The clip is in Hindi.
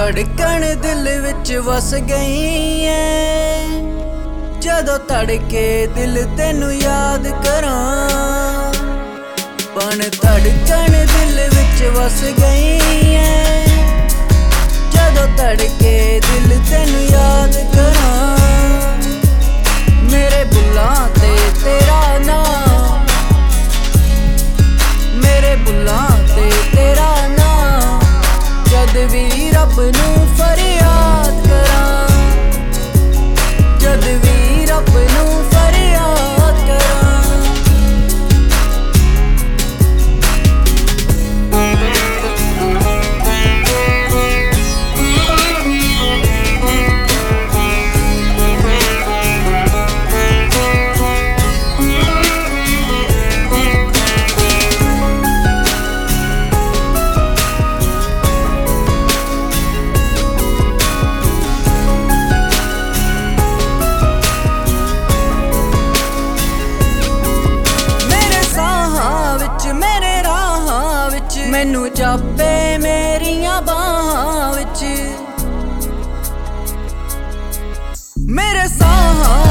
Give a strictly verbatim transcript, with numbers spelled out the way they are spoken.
धड़कन दिल विच वस गई है, जदों तड़के दिल तेनू याद करां। पण धड़कन दिल विच वस गई है, जदों तड़के दिल तेनू याद करां। मेरे बुल्लां ते तेरा नाम, मेरे बुल्लां ते तेरा नाम, जद भी रब नू फरियाद करां, जद भी रब नू फरियाद करां। मैनू जापे मेरिया बाहां विच, मेरे साहां